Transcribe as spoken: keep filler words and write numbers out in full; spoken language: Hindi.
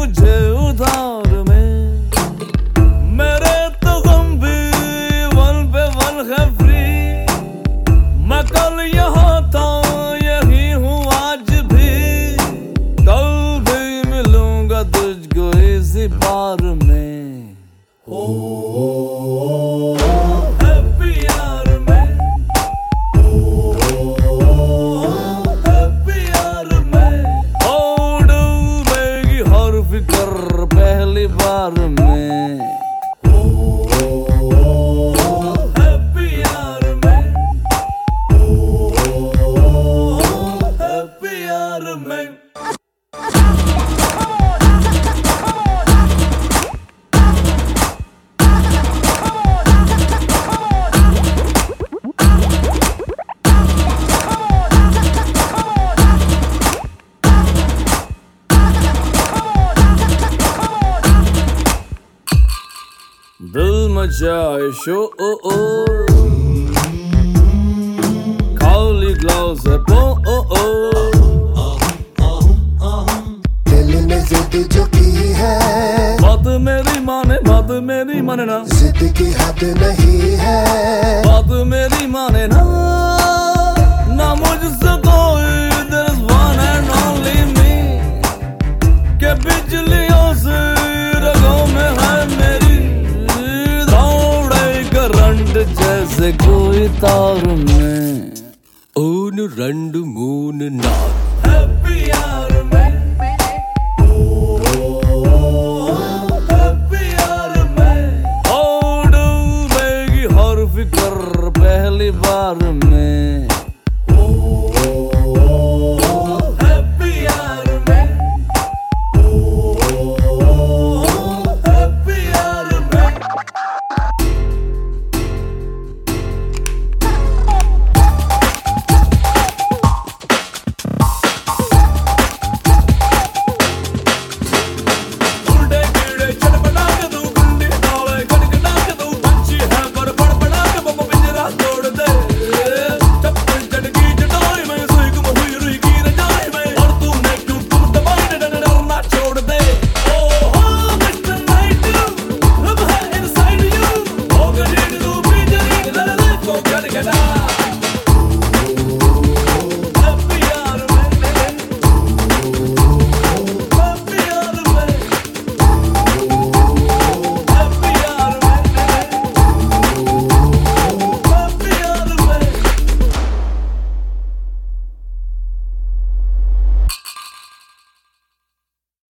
मुझे उधार में। मेरे तो गम भी वन पे वन है फ्री। मैं कल यहाँ था यही हूँ आज भी। कल भी मिलूंगा तुझको इसी बार में। ओ, ओ, ओ, हैप्पी यार में। ओ, ओ, हैप्पी यार में। ओ डूबेगी हर फिक्र पहली बार में। ओ, ओ, हैप्पी यार में। ओ, हैप्पी यार में। दिल मचाए शोर, खाली ग्लास है पोर। दिल ने जिद जो की है, बात मेरी माने बात मेरी माने ना। जिद की हद नहीं है, बात मेरी माने ना। ना मुझसे कोई there's one and only me। के बिजलियों से रगों में है मेरी। करंट जैसे कोई तार में। ऊन रंड मून नार। हैप्पी यार में। ओ, हैप्पी यार में। ओ डूबेगी हर फिक्र पहली बार में। ओ, हैप्पी यार में। ओ, हैप्पी यार में। Get out!